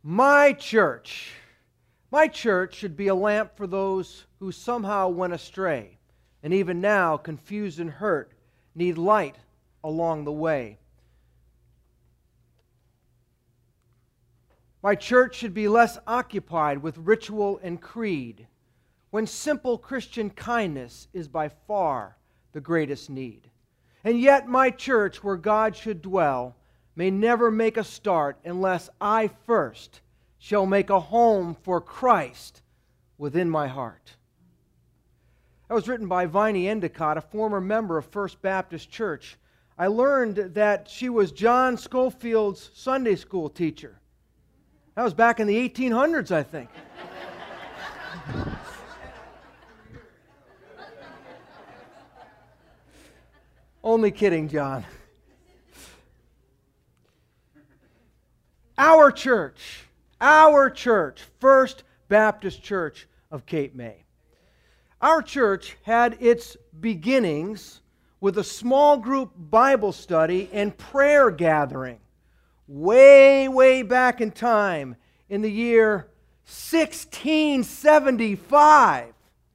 My church. My church should be a lamp for those who somehow went astray, and even now, confused and hurt, need light along the way. My church should be less occupied with ritual and creed, when simple Christian kindness is by far the greatest need. And yet my church, where God should dwell, may never make a start unless I first shall make a home for Christ within my heart. That was written by Viney Endicott, a former member of First Baptist Church. I learned that she was John Scofield's Sunday school teacher. That was back in the 1800s, I think. Only kidding, John. Our church, First Baptist Church of Cape May. Our church had its beginnings with a small group Bible study and prayer gathering way back in time in the year 1675.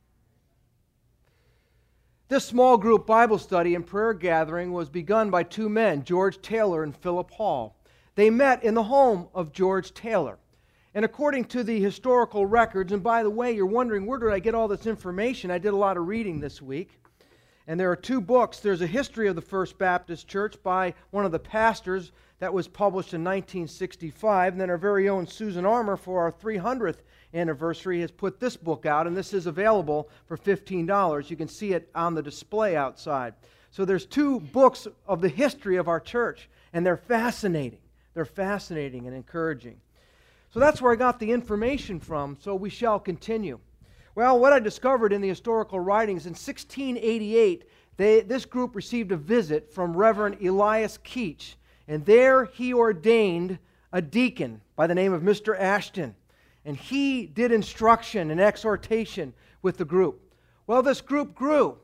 This small group Bible study and prayer gathering was begun by two men, George Taylor and Philip Hall. They met in the home of George Taylor. And according to the historical records, and by the way, you're wondering, where did I get all this information? I did a lot of reading this week. And there are two books. There's a history of the First Baptist Church by one of the pastors that was published in 1965. And then our very own Susan Armour, for our 300th anniversary, has put this book out, and this is available for $15. You can see it on the display outside. So there's two books of the history of our church, and they're fascinating. They're fascinating and encouraging. So that's where I got the information from, so we shall continue. Well, what I discovered in the historical writings, in 1688, this group received a visit from Reverend Elias Keach, and there he ordained a deacon by the name of Mr. Ashton. And he did instruction and exhortation with the group. Well, this group grew.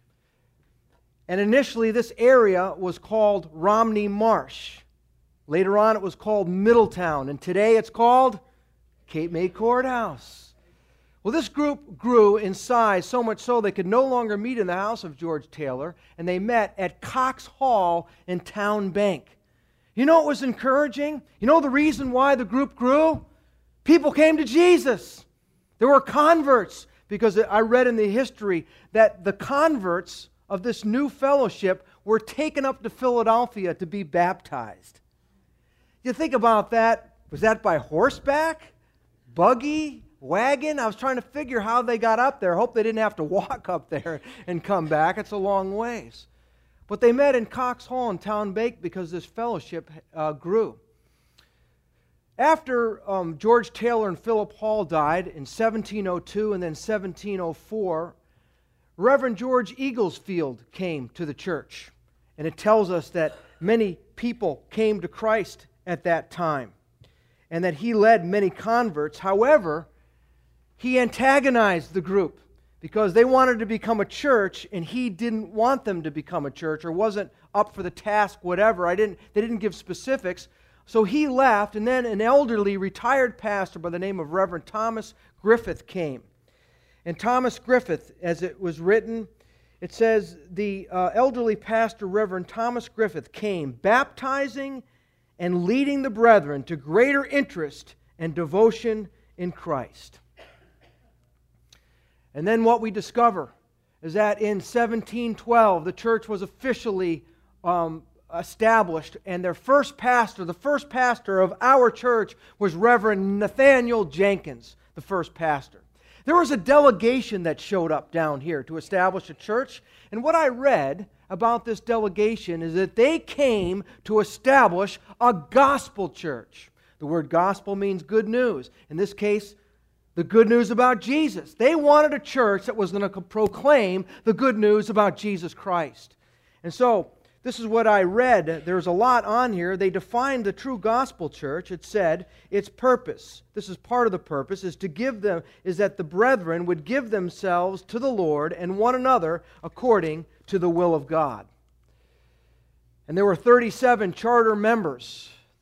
And initially this area was called Romney Marsh. Later on it was called Middletown. And today it's called Cape May Courthouse. Well, this group grew in size so much so they could no longer meet in the house of George Taylor. And they met at Cox Hall in Town Bank. You know what was encouraging? You know the reason why the group grew? People came to Jesus. There were converts, because I read in the history that the converts of this new fellowship were taken up to Philadelphia to be baptized. You think about that. Was that by horseback? Buggy? Wagon? I was trying to figure how they got up there. Hope they didn't have to walk up there and come back. It's a long ways. But they met in Cox Hall in Town Bank because this fellowship grew. After George Taylor and Philip Hall died in 1702 and then 1704, Reverend George Eaglesfield came to the church. And it tells us that many people came to Christ at that time and that he led many converts. However, he antagonized the group because they wanted to become a church and he didn't want them to become a church, or wasn't up for the task, whatever. They didn't give specifics. So he left, and then an elderly retired pastor by the name of Reverend Thomas Griffith came. And Thomas Griffith, as it was written, it says, the elderly pastor, Reverend Thomas Griffith, came baptizing and leading the brethren to greater interest and devotion in Christ. And then what we discover is that in 1712, the church was officially established, and their first pastor, the first pastor of our church, was Reverend Nathaniel Jenkins, the first pastor. There was a delegation that showed up down here to establish a church, and what I read about this delegation is that they came to establish a gospel church. The word gospel means good news. In this case, the good news about Jesus. They wanted a church that was going to proclaim the good news about Jesus Christ. And so, this is what I read. There's a lot on here. They defined the true gospel church. It said its purpose, this is part of the purpose, is that the brethren would give themselves to the Lord and one another according to the will of God. And there were 37 charter members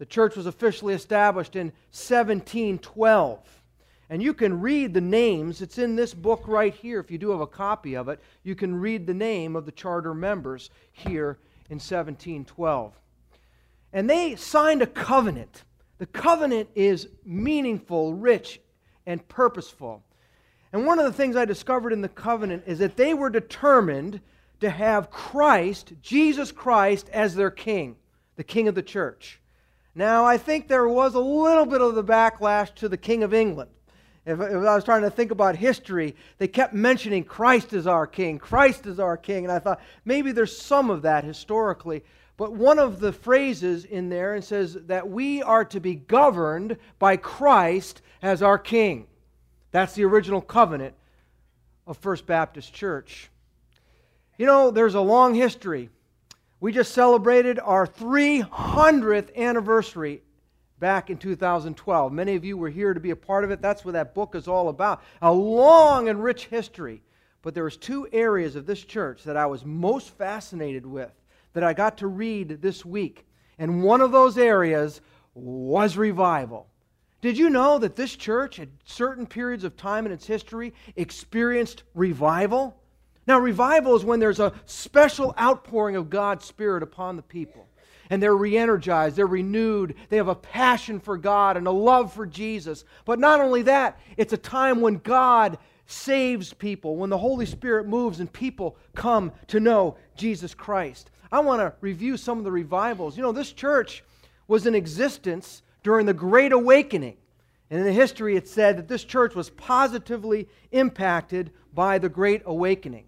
The church was officially established in 1712. And you can read the names. It's in this book right here. If you do have a copy of it, you can read the name of the charter members here in 1712. And they signed a covenant. The covenant is meaningful, rich, and purposeful. And one of the things I discovered in the covenant is that they were determined to have Christ, Jesus Christ, as their king, the king of the church. Now, I think there was a little bit of the backlash to the King of England. If I was trying to think about history, they kept mentioning Christ is our king, Christ is our king. And I thought, maybe there's some of that historically. But one of the phrases in there it says that we are to be governed by Christ as our king. That's the original covenant of First Baptist Church. You know, there's a long history. We just celebrated our 300th anniversary back in 2012. Many of you were here to be a part of it. That's what that book is all about. A long and rich history. But there was two areas of this church that I was most fascinated with that I got to read this week. And one of those areas was revival. Did you know that this church at certain periods of time in its history experienced revival? Now, revival is when there's a special outpouring of God's Spirit upon the people. And they're re-energized, they're renewed, they have a passion for God and a love for Jesus. But not only that, it's a time when God saves people, when the Holy Spirit moves and people come to know Jesus Christ. I want to review some of the revivals. You know, this church was in existence during the Great Awakening. And in the history it said that this church was positively impacted by the Great Awakening.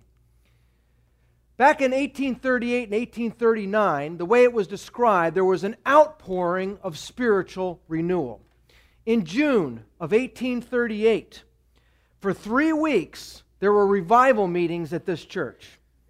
Back in 1838 and 1839, the way it was described, there was an outpouring of spiritual renewal. In June of 1838, for 3 weeks, there were revival meetings at this church.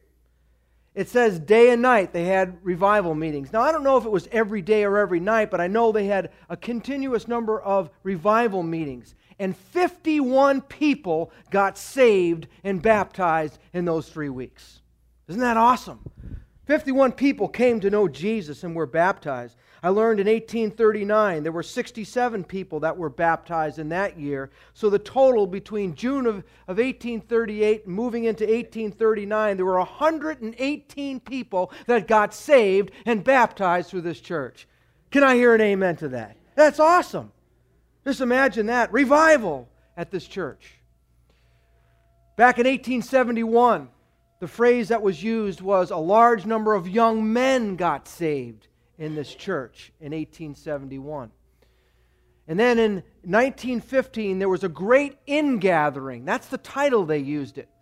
It says day and night they had revival meetings. Now, I don't know if it was every day or every night, but I know they had a continuous number of revival meetings. And 51 people got saved and baptized in those 3 weeks. Isn't that awesome? 51 people came to know Jesus and were baptized. I learned in 1839 there were 67 people that were baptized in that year. So the total between June of 1838 and moving into 1839, there were 118 people that got saved and baptized through this church. Can I hear an amen to that? That's awesome. Just imagine that. Revival at this church. Back in 1871, the phrase that was used was a large number of young men got saved in this church in 1871. And then in 1915, there was a great ingathering. That's the title they used it.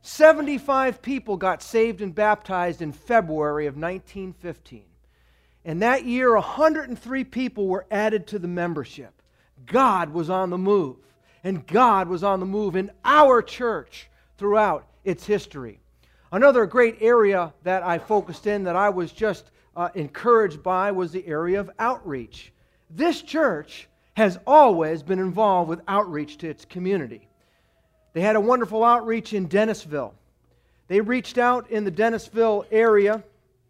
75 people got saved and baptized in February of 1915. And that year, 103 people were added to the membership. God was on the move. And God was on the move in our church throughout its history. Another great area that I focused in that I was just encouraged by was the area of outreach. This church has always been involved with outreach to its community. They had a wonderful outreach in Dennisville. They reached out in the Dennisville area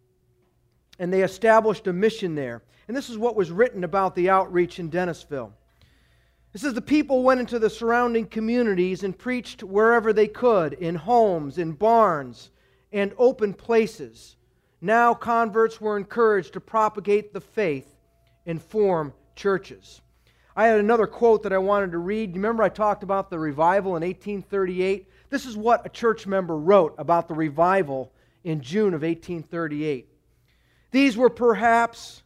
and they established a mission there. And this is what was written about the outreach in Dennisville. It says the people went into the surrounding communities and preached wherever they could, in homes, in barns, and open places. Now converts were encouraged to propagate the faith and form churches. I had another quote that I wanted to read. Remember I talked about the revival in 1838? This is what a church member wrote about the revival in June of 1838. These were perhaps,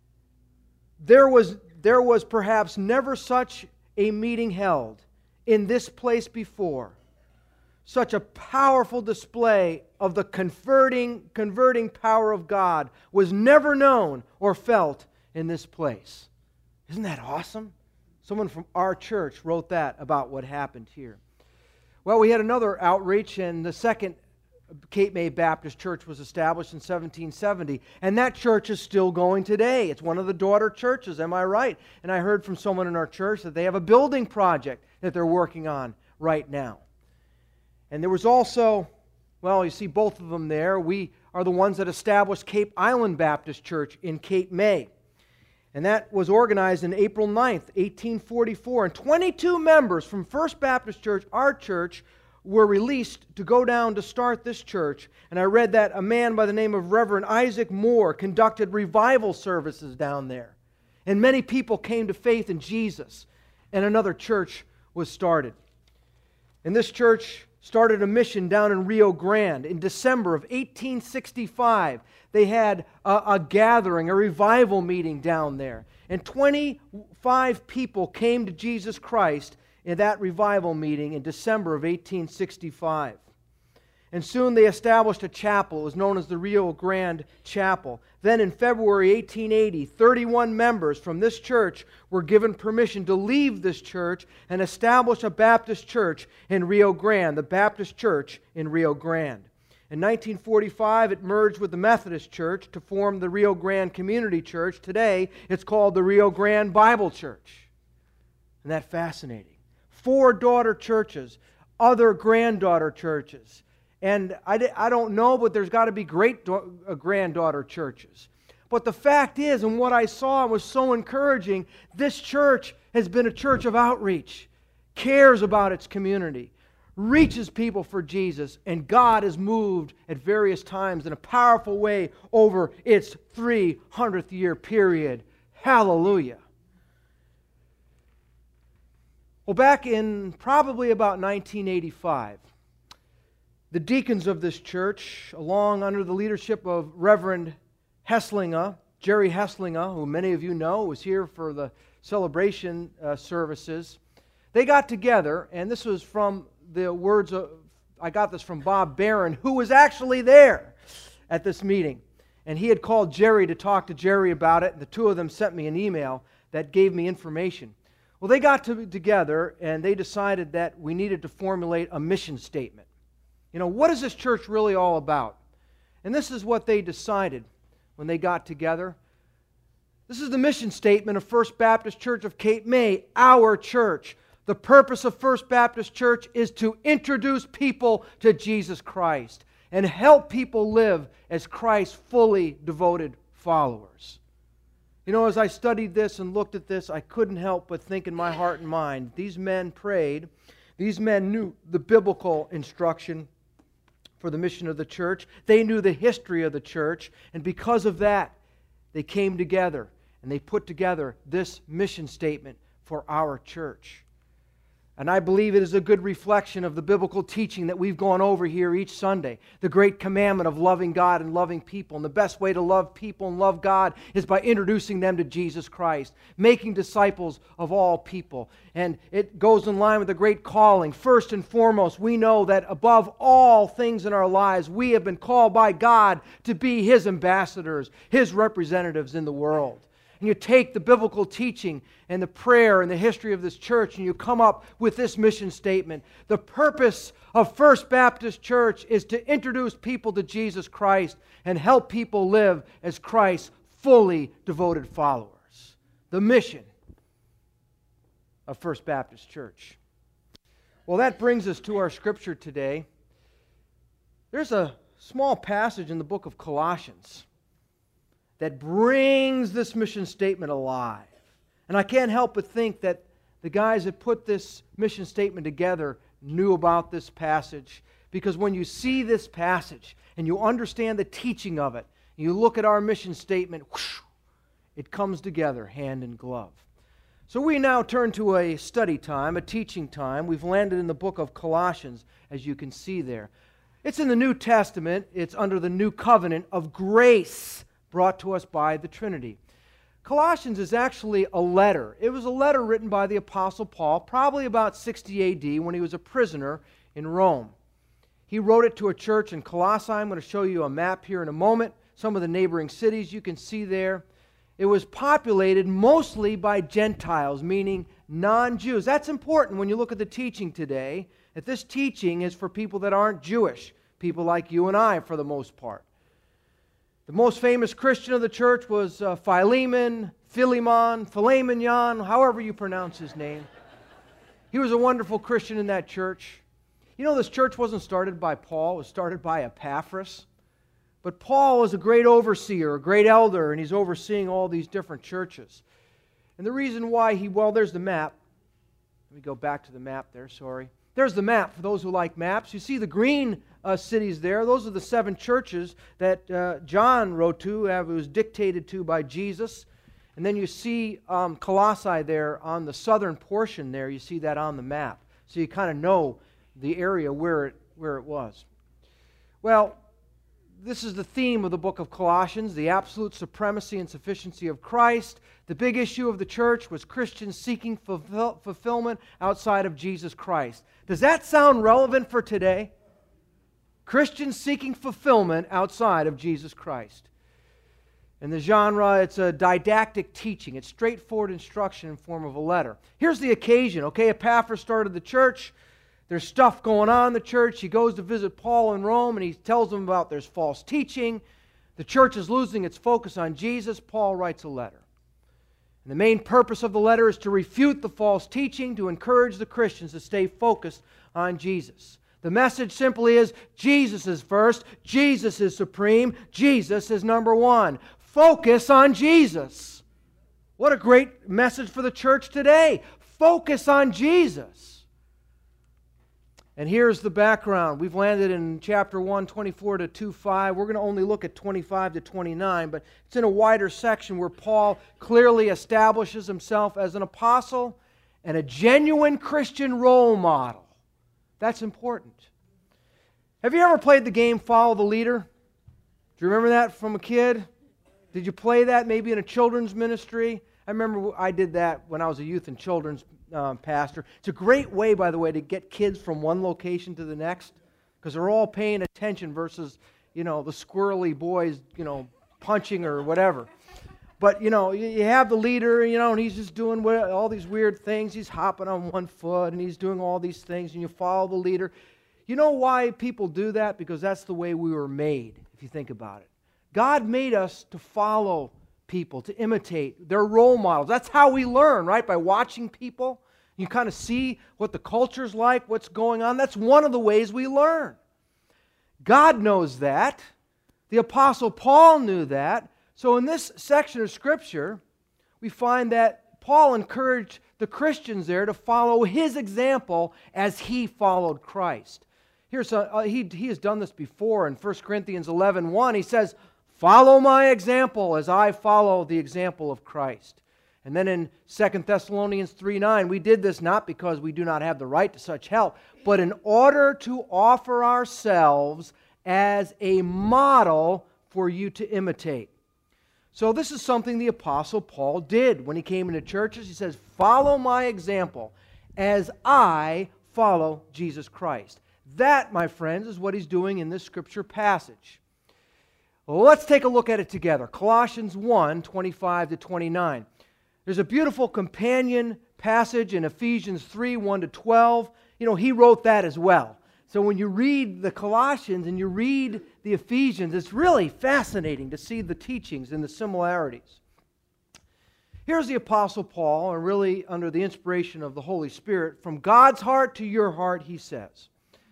there was perhaps never such a meeting held in this place before. Such a powerful display of the converting power of God was never known or felt in this place. Isn't that awesome? Someone from our church wrote that about what happened here. Well, we had another outreach, and the second Cape May Baptist Church was established in 1770, and that church is still going today. It's one of the daughter churches, am I right? And I heard from someone in our church that they have a building project that they're working on right now. And there was also, well, you see both of them there. We are the ones that established Cape Island Baptist Church in Cape May. And that was organized on April 9th, 1844. And 22 members from First Baptist Church, our church, were released to go down to start this church. And I read that a man by the name of Reverend Isaac Moore conducted revival services down there. And many people came to faith in Jesus. And another church was started. And this church started a mission down in Rio Grande. In December of 1865, they had a gathering, a revival meeting down there. And 25 people came to Jesus Christ in that revival meeting in December of 1865. And soon they established a chapel. It was known as the Rio Grande Chapel. Then in February 1880, 31 members from this church were given permission to leave this church and establish a Baptist church in Rio Grande, the Baptist Church in Rio Grande. In 1945, it merged with the Methodist Church to form the Rio Grande Community Church. Today, it's called the Rio Grande Bible Church. Isn't that fascinating? 4 daughter churches, other granddaughter churches. And I don't know, but there's got to be great granddaughter churches. But the fact is, and what I saw was so encouraging, this church has been a church of outreach, cares about its community, reaches people for Jesus, and God has moved at various times in a powerful way over its 300th year period. Hallelujah. Well, back in probably about 1985, the deacons of this church, along under the leadership of Reverend Hesslinga, Jerry Hesslinga, who many of you know was here for the celebration services, they got together, and this was from the words of, I got this from Bob Barron, who was actually there at this meeting. And he had called Jerry to talk to Jerry about it, and the two of them sent me an email that gave me information. Well, they got together, and they decided that we needed to formulate a mission statement. You know, what is this church really all about? And this is what they decided when they got together. This is the mission statement of First Baptist Church of Cape May, our church. The purpose of First Baptist Church is to introduce people to Jesus Christ and help people live as Christ's fully devoted followers. You know, as I studied this and looked at this, I couldn't help but think in my heart and mind, these men prayed, these men knew the biblical instruction for the mission of the church. They knew the history of the church, and because of that, they came together and they put together this mission statement for our church. And I believe it is a good reflection of the biblical teaching that we've gone over here each Sunday. The great commandment of loving God and loving people. And the best way to love people and love God is by introducing them to Jesus Christ, making disciples of all people. And it goes in line with the great calling. First and foremost, we know that above all things in our lives, we have been called by God to be His ambassadors, His representatives in the world. And you take the biblical teaching and the prayer and the history of this church and you come up with this mission statement. The purpose of First Baptist Church is to introduce people to Jesus Christ and help people live as Christ's fully devoted followers. The mission of First Baptist Church. Well, that brings us to our scripture today. There's a small passage in the book of Colossians that brings this mission statement alive. And I can't help but think that the guys that put this mission statement together knew about this passage, because when you see this passage and you understand the teaching of it, and you look at our mission statement, whoosh, it comes together hand in glove. So we now turn to a study time, a teaching time. We've landed in the book of Colossians, as you can see there. It's in the New Testament. It's under the new covenant of grace brought to us by the Trinity. Colossians is actually a letter. It was a letter written by the Apostle Paul, probably about 60 A.D., when he was a prisoner in Rome. He wrote it to a church in Colossae. I'm going to show you a map here in a moment. Some of the neighboring cities you can see there. It was populated mostly by Gentiles, meaning non-Jews. That's important when you look at the teaching today, that this teaching is for people that aren't Jewish, people like you and I for the most part. The most famous Christian of the church was Philemon, however you pronounce his name. He was a wonderful Christian in that church. You know, this church wasn't started by Paul, it was started by Epaphras, But Paul is a great overseer, a great elder, and he's overseeing all these different churches. And the reason why there's the map. Let me go back to the map there, sorry. There's the map for those who like maps. You see the green cities there. Those are the 7 churches that John wrote to. It was dictated to by Jesus. And then you see Colossae there on the southern portion there. You see that on the map. So you kind of know the area where it was. Well, this is the theme of the book of Colossians, the absolute supremacy and sufficiency of Christ. The big issue of the church was Christians seeking fulfillment outside of Jesus Christ. Does that sound relevant for today? Christians seeking fulfillment outside of Jesus Christ. And the genre, it's a didactic teaching. It's straightforward instruction in form of a letter. Here's the occasion, okay? Epaphras started the church. There's stuff going on in the church. He goes to visit Paul in Rome, and he tells them about there's false teaching. The church is losing its focus on Jesus. Paul writes a letter. And the main purpose of the letter is to refute the false teaching, to encourage the Christians to stay focused on Jesus. The message simply is, Jesus is first, Jesus is supreme, Jesus is number one. Focus on Jesus. What a great message for the church today. Focus on Jesus. And here's the background. We've landed in chapter 1, 24 to 2:5. We're going to only look at 25 to 29, but it's in a wider section where Paul clearly establishes himself as an apostle and a genuine Christian role model. That's important. Have you ever played the game Follow the Leader? Do you remember that from a kid? Did you play that maybe in a children's ministry? I remember I did that when I was a youth and children's pastor. It's a great way, by the way, to get kids from one location to the next, because they're all paying attention versus, the squirrely boys, punching or whatever. But, you have the leader, and he's just doing all these weird things. He's hopping on one foot, and he's doing all these things, and you follow the leader. You know why people do that? Because that's the way we were made, if you think about it. God made us to follow people, to imitate their role models. That's how we learn, right? By watching people. You kind of see what the culture's like, what's going on. That's one of the ways we learn. God knows that. The Apostle Paul knew that. So in this section of Scripture, we find that Paul encouraged the Christians there to follow his example as he followed Christ. He has done this before in 1 Corinthians 11:1. He says, "Follow my example as I follow the example of Christ." And then in 2 Thessalonians 3:9, we did this not because we do not have the right to such help, but in order to offer ourselves as a model for you to imitate. So this is something the Apostle Paul did when he came into churches. He says, "Follow my example as I follow Jesus Christ." That, my friends, is what he's doing in this Scripture passage. Well, let's take a look at it together. Colossians 1, 25 to 29. There's a beautiful companion passage in Ephesians 3, 1 to 12. He wrote that as well. So when you read the Colossians and you read the Ephesians, it's really fascinating to see the teachings and the similarities. Here's the Apostle Paul, and really under the inspiration of the Holy Spirit, from God's heart to your heart, he says,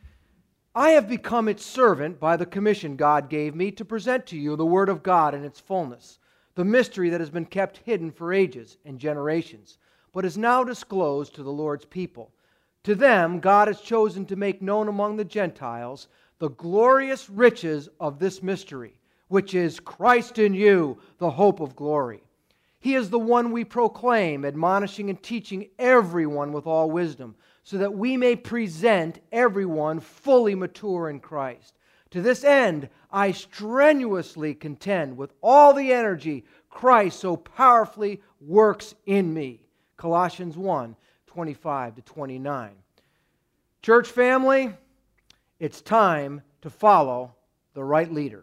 "I have become its servant by the commission God gave me to present to you the Word of God in its fullness, the mystery that has been kept hidden for ages and generations, but is now disclosed to the Lord's people. To them God has chosen to make known among the Gentiles the glorious riches of this mystery, which is Christ in you, the hope of glory. He is the one we proclaim, admonishing and teaching everyone with all wisdom, so that we may present everyone fully mature in Christ. To this end, I strenuously contend with all the energy Christ so powerfully works in me." Colossians 1, 25 to 29. Church family, it's time to follow the right leader.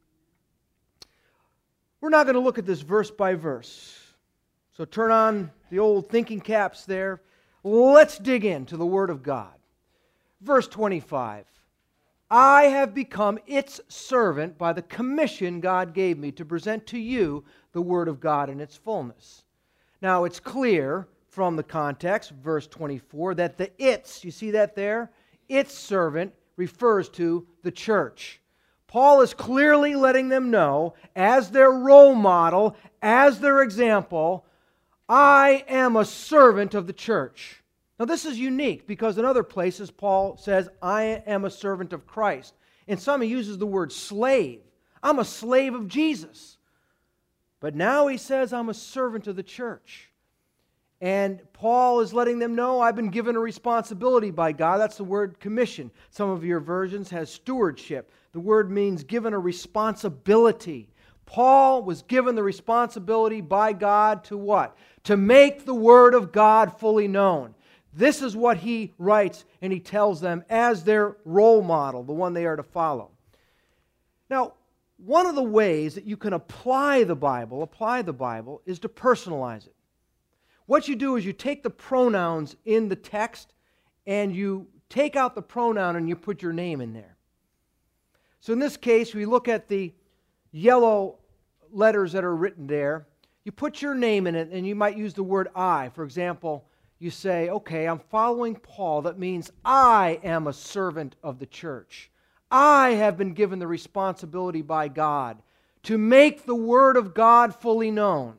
We're not going to look at this verse by verse. So turn on the old thinking caps there. Let's dig into the Word of God. Verse 25. "I have become its servant by the commission God gave me to present to you the Word of God in its fullness." Now it's clear from the context, verse 24, that the "its," you see that there? "Its servant" refers to the church. Paul is clearly letting them know, as their role model, as their example, I am a servant of the church. Now this is unique because in other places Paul says, I am a servant of Christ. In some he uses the word slave. I'm a slave of Jesus. But now he says, I'm a servant of the church. And Paul is letting them know, I've been given a responsibility by God. That's the word commission. Some of your versions has stewardship. The word means given a responsibility. Paul was given the responsibility by God to what? To make the Word of God fully known. This is what he writes and he tells them as their role model, the one they are to follow. Now, one of the ways that you can apply the Bible is to personalize it. What you do is you take the pronouns in the text and you take out the pronoun and you put your name in there. So in this case, we look at the yellow letters that are written there. You put your name in it and you might use the word I. For example, you say, okay, I'm following Paul. That means I am a servant of the church. I have been given the responsibility by God to make the Word of God fully known.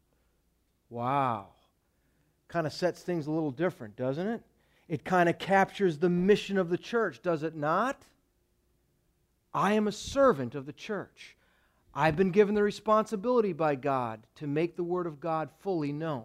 Wow. Kind of sets things a little different, doesn't it? It kind of captures the mission of the church, does it not? I am a servant of the church. I've been given the responsibility by God to make the Word of God fully known.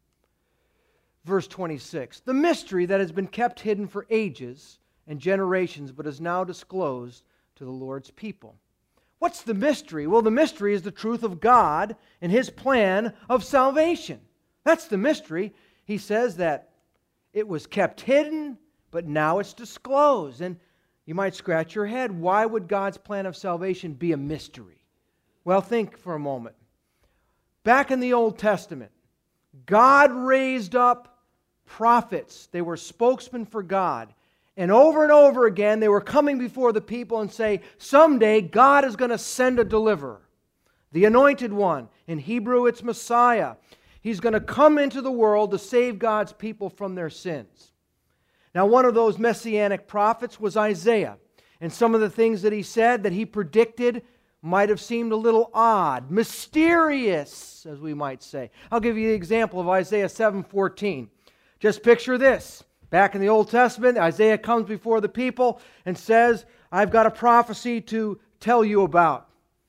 Verse 26, the mystery that has been kept hidden for ages and generations, but is now disclosed to the Lord's people. What's the mystery? Well, the mystery is the truth of God and His plan of salvation. That's the mystery. He says that it was kept hidden, but now it's disclosed. And you might scratch your head. Why would God's plan of salvation be a mystery? Well, think for a moment. Back in the Old Testament, God raised up prophets. They were spokesmen for God. And over again, they were coming before the people and say, someday God is going to send a deliverer. The anointed one. In Hebrew, it's Messiah. He's going to come into the world to save God's people from their sins. Now, one of those messianic prophets was Isaiah. And some of the things that he said, that he predicted, might have seemed a little odd, mysterious, as we might say. I'll give you the example of Isaiah 7:14. Just picture this. Back in the Old Testament, Isaiah comes before the people and says, I've got a prophecy to tell you about.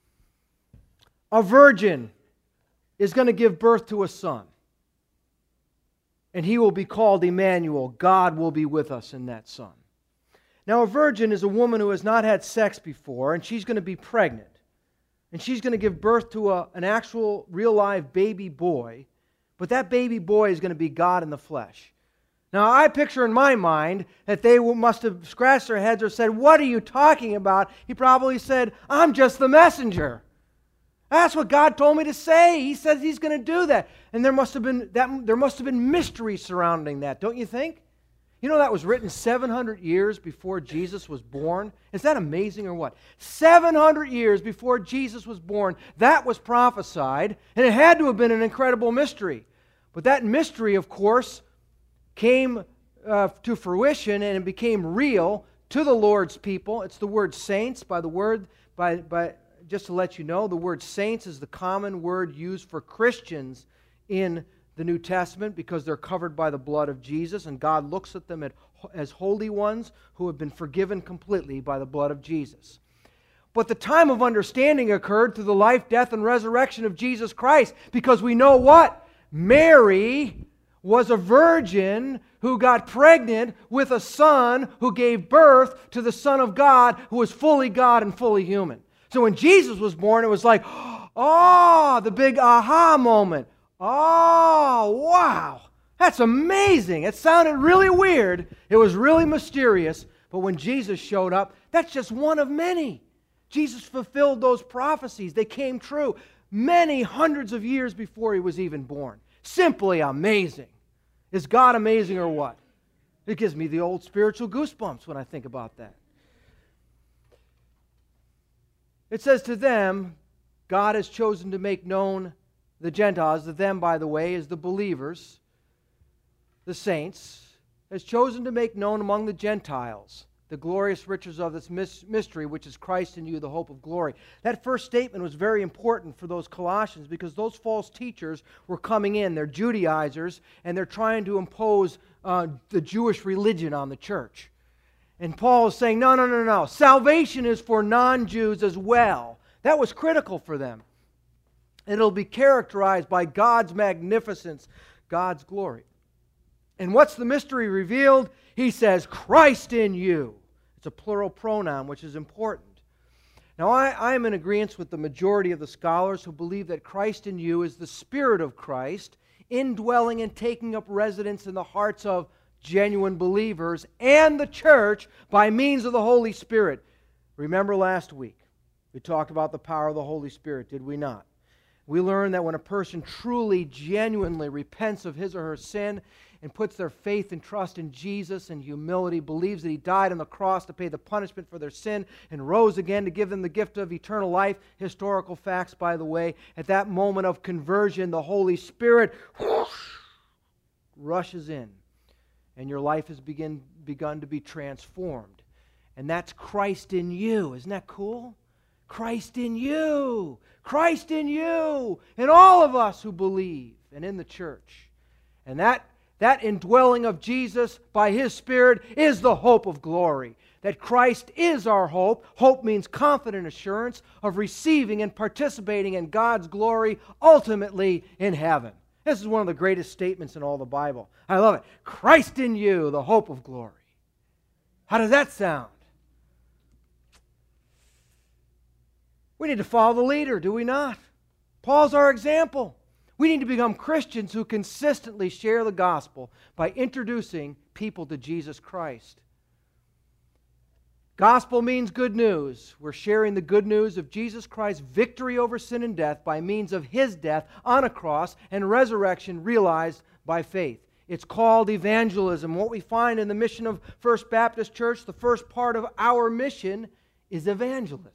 A virgin is going to give birth to a son. And he will be called Emmanuel. God will be with us in that son. Now, a virgin is a woman who has not had sex before, and she's going to be pregnant. And she's going to give birth to an actual, real live baby boy. But that baby boy is going to be God in the flesh. Now, I picture in my mind that they must have scratched their heads or said, what are you talking about? He probably said, I'm just the messenger. That's what God told me to say. He says He's going to do that. And there must have been mystery surrounding that, don't you think? You know that was written 700 years before Jesus was born? Is that amazing or what? 700 years before Jesus was born, that was prophesied, and it had to have been an incredible mystery. But that mystery, of course, came to fruition and it became real to the Lord's people. It's the word saints. Just to let you know, the word saints is the common word used for Christians in the New Testament because they're covered by the blood of Jesus, and God looks at them as holy ones who have been forgiven completely by the blood of Jesus. But the time of understanding occurred through the life, death, and resurrection of Jesus Christ, because we know what? Mary was a virgin who got pregnant with a son who gave birth to the Son of God who was fully God and fully human. So when Jesus was born, it was like, oh, the big aha moment. Oh, wow, that's amazing. It sounded really weird. It was really mysterious. But when Jesus showed up, that's just one of many. Jesus fulfilled those prophecies. They came true many hundreds of years before He was even born. Simply amazing. Is God amazing or what? It gives me the old spiritual goosebumps when I think about that. It says to them, God has chosen to make known the Gentiles. The them, by the way, is the believers, the saints, has chosen to make known among the Gentiles the glorious riches of this mystery, which is Christ in you, the hope of glory. That first statement was very important for those Colossians because those false teachers were coming in. They're Judaizers, and they're trying to impose the Jewish religion on the church. And Paul is saying, no. Salvation is for non-Jews as well. That was critical for them. And it'll be characterized by God's magnificence, God's glory. And what's the mystery revealed? He says, Christ in you. It's a plural pronoun, which is important. Now, I am in agreement with the majority of the scholars who believe that Christ in you is the Spirit of Christ, indwelling and taking up residence in the hearts of genuine believers and the church by means of the Holy Spirit. Remember last week, we talked about the power of the Holy Spirit, did we not? We learned that when a person truly, genuinely repents of his or her sin and puts their faith and trust in Jesus in humility, believes that He died on the cross to pay the punishment for their sin and rose again to give them the gift of eternal life, historical facts, by the way, at that moment of conversion, the Holy Spirit rushes in and your life has begun to be transformed. And that's Christ in you. Isn't that cool? Christ in you. Christ in you. And all of us who believe and in the church. And that indwelling of Jesus by His Spirit is the hope of glory. That Christ is our hope. Hope means confident assurance of receiving and participating in God's glory ultimately in heaven. This is one of the greatest statements in all the Bible. I love it. Christ in you, the hope of glory. How does that sound? We need to follow the leader, do we not? Paul's our example. We need to become Christians who consistently share the gospel by introducing people to Jesus Christ. Gospel means good news. We're sharing the good news of Jesus Christ's victory over sin and death by means of His death on a cross and resurrection realized by faith. It's called evangelism. What we find in the mission of First Baptist Church, the first part of our mission is evangelism.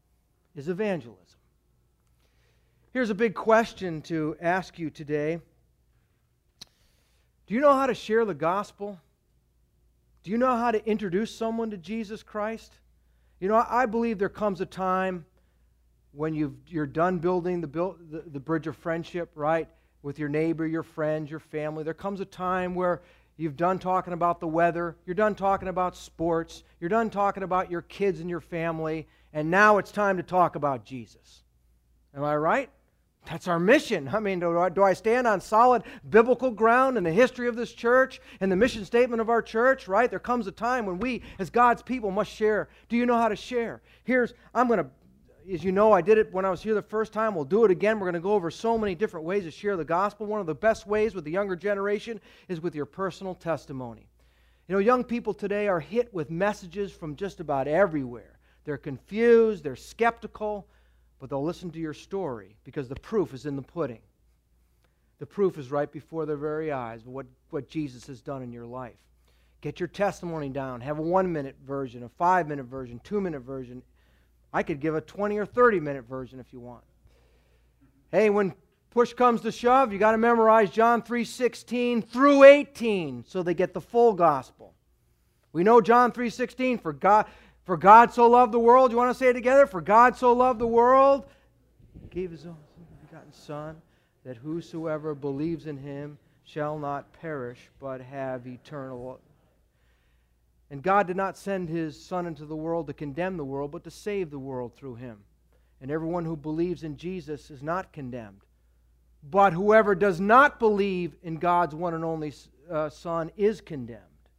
Here's a big question to ask you today. Do you know how to share the gospel? Do you know how to introduce someone to Jesus Christ? You know, I believe there comes a time when you're done building the bridge of friendship, right, with your neighbor, your friends, your family. There comes a time where you've done talking about the weather, you're done talking about sports, you're done talking about your kids and your family, and now it's time to talk about Jesus. Am I right? That's our mission. I mean, do I stand on solid biblical ground in the history of this church and the mission statement of our church, right? There comes a time when we, as God's people, must share. Do you know how to share? As you know, I did it when I was here the first time. We'll do it again. We're going to go over so many different ways to share the gospel. One of the best ways with the younger generation is with your personal testimony. You know, young people today are hit with messages from just about everywhere. They're confused, they're skeptical, but they'll listen to your story because the proof is in the pudding. The proof is right before their very eyes of what Jesus has done in your life. Get your testimony down. Have a 1-minute version, a 5-minute version, 2-minute version. I could give a 20 or 30-minute version if you want. Hey, when push comes to shove, you got to memorize John 3:16 through 18 so they get the full gospel. We know John 3:16, for God so loved the world. You want to say it together? For God so loved the world, He gave His only begotten Son, that whosoever believes in Him shall not perish, but have eternal life. And God did not send His Son into the world to condemn the world, but to save the world through Him. And everyone who believes in Jesus is not condemned. But whoever does not believe in God's one and only Son is condemned.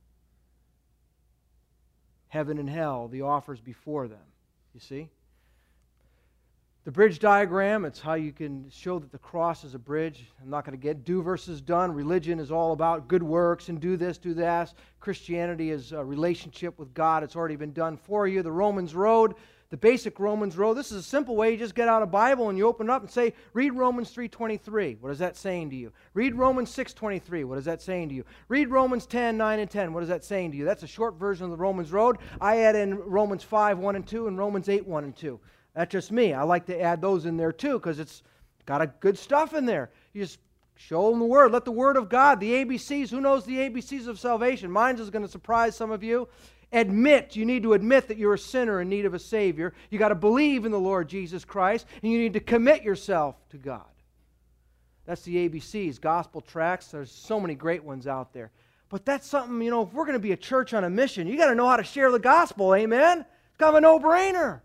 Heaven and hell, the offers before them. You see? The bridge diagram, it's how you can show that the cross is a bridge. I'm not going to get do versus done. Religion is all about good works and do this, do that. Christianity is a relationship with God. It's already been done for you. The Romans Road, the basic Romans Road, this is a simple way. You just get out a Bible and you open it up and say, read Romans 3:23. What is that saying to you? Read Romans 6:23. What is that saying to you? Read Romans 10:9 and 10. What is that saying to you? That's a short version of the Romans Road. I add in Romans 5:1 and 2 and Romans 8:1 and 2. That's just me. I like to add those in there too because it's got a good stuff in there. You just Show them the Word. Let the Word of God, the ABCs, who knows the ABCs of salvation? Mine is going to surprise some of you. You need to admit that you're a sinner in need of a Savior. You got to believe in the Lord Jesus Christ, and you need to commit yourself to God. That's the ABCs, gospel tracts. There's so many great ones out there. But that's something, if we're going to be a church on a mission, you got to know how to share the gospel, amen? It's kind of a no-brainer.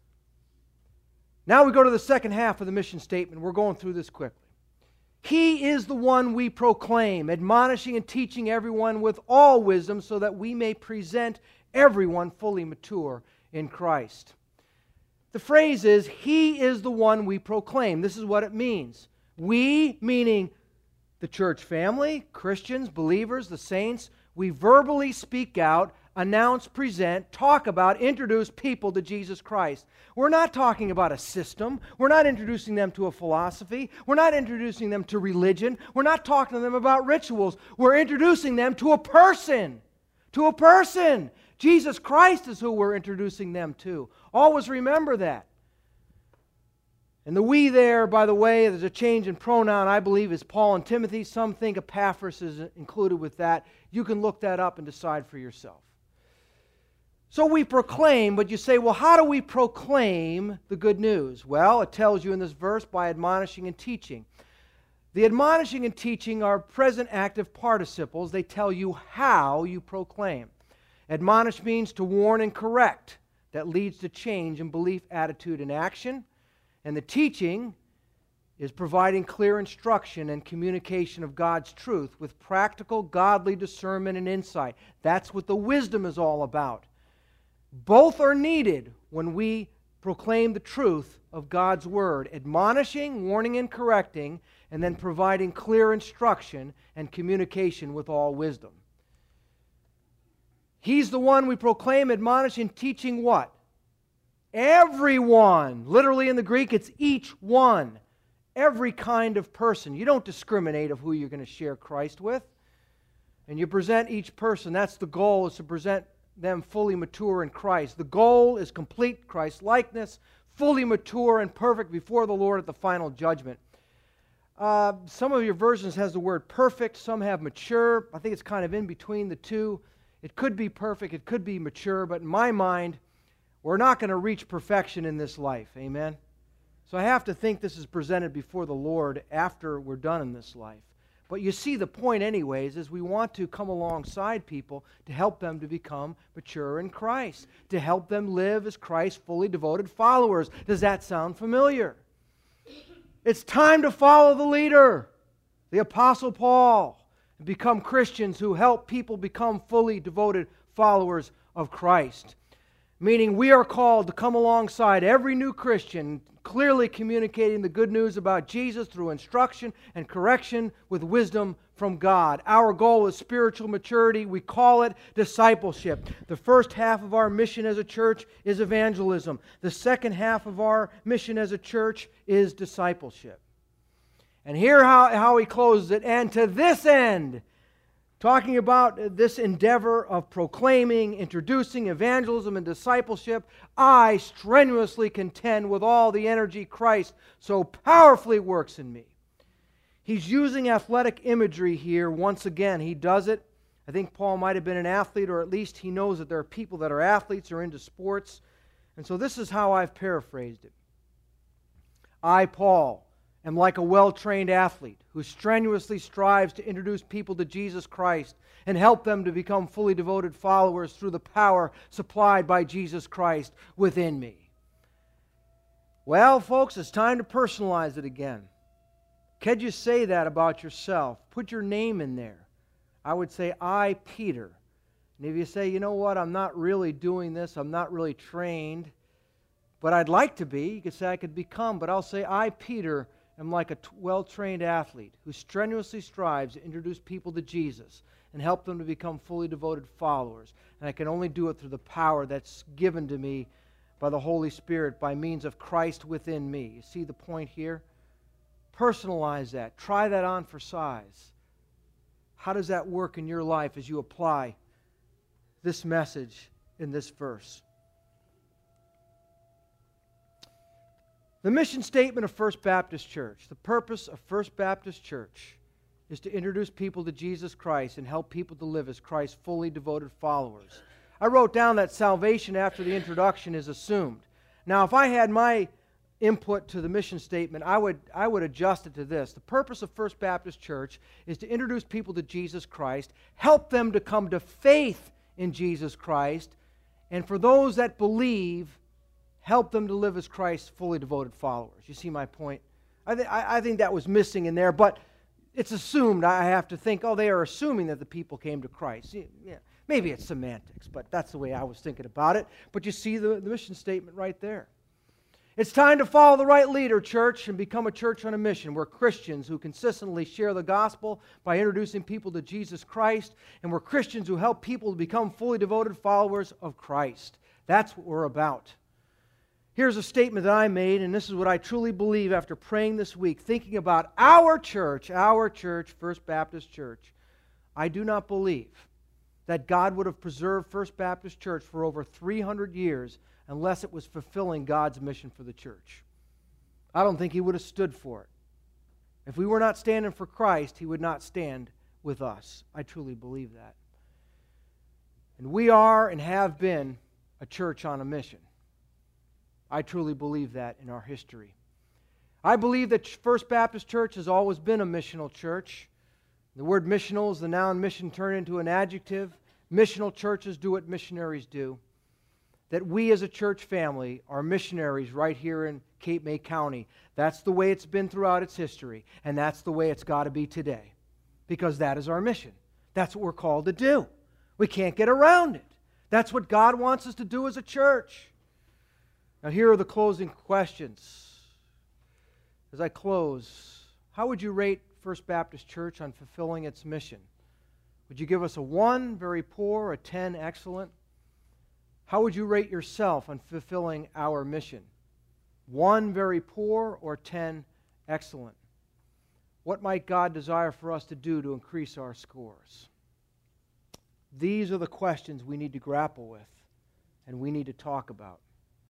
Now we go to the second half of the mission statement. We're going through this quickly. He is the one we proclaim, admonishing and teaching everyone with all wisdom so that we may present everyone fully mature in Christ. The phrase is, He is the one we proclaim. This is what it means. We, meaning the church family, Christians, believers, the saints, we verbally speak out, announce, present, talk about, introduce people to Jesus Christ. We're not talking about a system. We're not introducing them to a philosophy. We're not introducing them to religion. We're not talking to them about rituals. We're introducing them to a person. To a person. Jesus Christ is who we're introducing them to. Always remember that. And the we there, by the way, there's a change in pronoun, I believe, is Paul and Timothy. Some think Epaphras is included with that. You can look that up and decide for yourself. So we proclaim, but you say, well, how do we proclaim the good news? Well, it tells you in this verse, by admonishing and teaching. The admonishing and teaching are present active participles. They tell you how you proclaim. Admonish means to warn and correct. That leads to change in belief, attitude, and action. And the teaching is providing clear instruction and communication of God's truth with practical, godly discernment and insight. That's what the wisdom is all about. Both are needed when we proclaim the truth of God's Word, admonishing, warning, and correcting, and then providing clear instruction and communication with all wisdom. He's the one we proclaim, admonishing, teaching what? Everyone. Literally in the Greek, it's each one. Every kind of person. You don't discriminate of who you're going to share Christ with. And you present each person. That's the goal, is to present them fully mature in Christ. The goal is complete Christ-likeness, fully mature and perfect before the Lord at the final judgment. Some of your versions has the word perfect. Some have mature. I think it's kind of in between the two. It could be perfect. It could be mature. But in my mind, we're not going to reach perfection in this life. Amen? So I have to think this is presented before the Lord after we're done in this life. But you see the point anyways, is we want to come alongside people to help them to become mature in Christ, to help them live as Christ's fully devoted followers. Does that sound familiar? It's time to follow the leader, the Apostle Paul, and become Christians who help people become fully devoted followers of Christ. Meaning we are called to come alongside every new Christian, clearly communicating the good news about Jesus through instruction and correction with wisdom from God. Our goal is spiritual maturity. We call it discipleship. The first half of our mission as a church is evangelism. The second half of our mission as a church is discipleship. And here how he closes it. And to this end, talking about this endeavor of proclaiming, introducing evangelism and discipleship, I strenuously contend with all the energy Christ so powerfully works in me. He's using athletic imagery here once again. He does it. I think Paul might have been an athlete, or at least he knows that there are people that are athletes or into sports. And so this is how I've paraphrased it. I, Paul, am like a well-trained athlete who strenuously strives to introduce people to Jesus Christ and help them to become fully devoted followers through the power supplied by Jesus Christ within me. Well, folks, it's time to personalize it again. Could you say that about yourself? Put your name in there. I would say, I, Peter. And if you say, you know what, I'm not really doing this, I'm not really trained, but I'd like to be, you could say I could become, but I'll say, I, Peter, am like a well-trained athlete who strenuously strives to introduce people to Jesus and help them to become fully devoted followers. And I can only do it through the power that's given to me by the Holy Spirit by means of Christ within me. You see the point here? Personalize that. Try that on for size. How does that work in your life as you apply this message in this verse? The mission statement of First Baptist Church, the purpose of First Baptist Church is to introduce people to Jesus Christ and help people to live as Christ's fully devoted followers. I wrote down that salvation after the introduction is assumed. Now, if I had my input to the mission statement, I would adjust it to this. The purpose of First Baptist Church is to introduce people to Jesus Christ, help them to come to faith in Jesus Christ, and for those that believe, help them to live as Christ's fully devoted followers. You see my point? I think that was missing in there, but it's assumed. I have to think, they are assuming that the people came to Christ. Yeah, maybe it's semantics, but that's the way I was thinking about it. But you see the mission statement right there. It's time to follow the right leader, church, and become a church on a mission. We're Christians who consistently share the gospel by introducing people to Jesus Christ, and we're Christians who help people to become fully devoted followers of Christ. That's what we're about. Here's a statement that I made, and this is what I truly believe after praying this week, thinking about our church, First Baptist Church. I do not believe that God would have preserved First Baptist Church for over 300 years unless it was fulfilling God's mission for the church. I don't think He would have stood for it. If we were not standing for Christ, He would not stand with us. I truly believe that. And we are and have been a church on a mission. I truly believe that in our history. I believe that First Baptist Church has always been a missional church. The word missional is the noun mission turned into an adjective. Missional churches do what missionaries do. That we as a church family are missionaries right here in Cape May County. That's the way it's been throughout its history, and that's the way it's got to be today, because that is our mission. That's what we're called to do. We can't get around it. That's what God wants us to do as a church. Now, here are the closing questions. As I close, how would you rate First Baptist Church on fulfilling its mission? Would you give us a 1, very poor, a 10, excellent? How would you rate yourself on fulfilling our mission? 1, very poor, or 10, excellent? What might God desire for us to do to increase our scores? These are the questions we need to grapple with and we need to talk about.